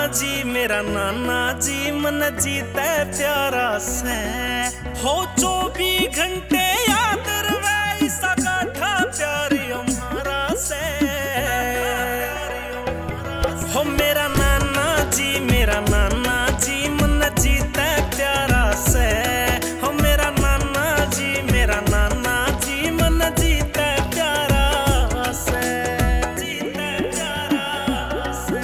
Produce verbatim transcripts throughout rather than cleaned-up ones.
जी मेरा नाना जी मन जीते प्यारा से हो चौबीस घंटे याद रवे इसा गाठा प्यार हमारा से हो मेरा नाना जी मेरा नाना जी मन जीते प्यारा से हो मेरा नाना जी मेरा नाना जी मन जीते प्यारा से जीते प्यारा से।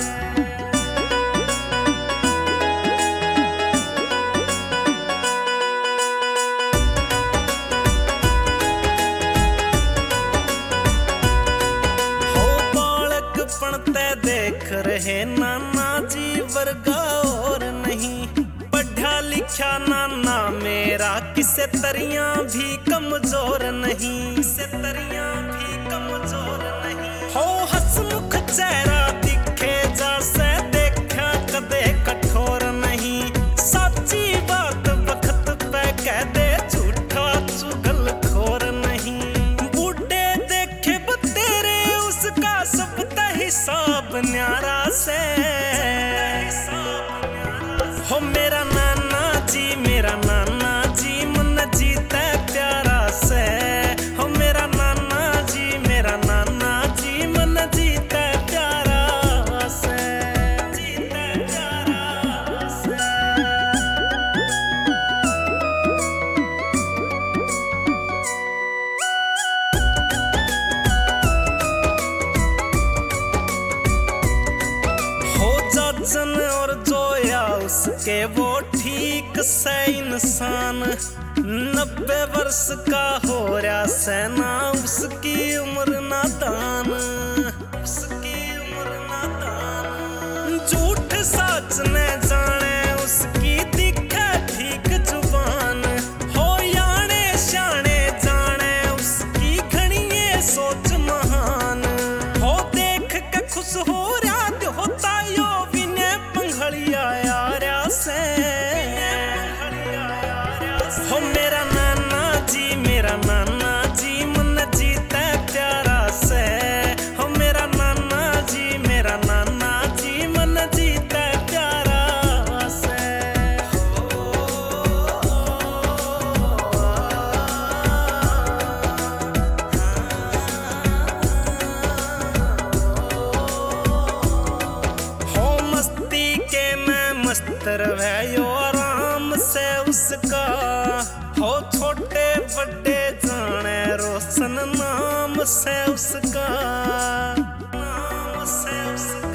पढ़ते देख रहे नाना जी वर्गा और नहीं पढ़ा लिखा नाना मेरा किसे तरियां भी कमजोर नहीं किसे तरियां भी कमजोर नहीं हो हसमुख चेहरा दिखे जैसे देखा कदे कठोर नहीं सच्ची बात वक्त पे कह दे झूठा चुगल खोर नहीं बूढ़े देखे बतेरे उसका सब हिसाब न्यारा से हो मेरा नाना जी मेरा नाना जी मन जीते प्यारा से हो मेरा नाना जी मेरा नाना जी मन जीते प्यारा से जीते प्यारा से। जन और जोया उसके वो ठीक से इंसान नब्बे वर्ष का हो रहा सेना उसकी उम्र नादान उसकी उम्र नादान झूठ सच ने जाने उसकी दिखे ठीक जुबान हो याने शाने जाने उसकी घड़िए सोच महान हो देख के खुश हो रहा होता यो हो मेरा नाना जी मेरा नाना जी मन जीते प्यारा से हो मेरा नाना जी मेरा नाना जी मन जीते प्यारा से। हो मस्ती के मैं मस्त रहे यो आराम से उसका हो छोटे बड़े जाने रोशन नाम से उसका नाम से उसका।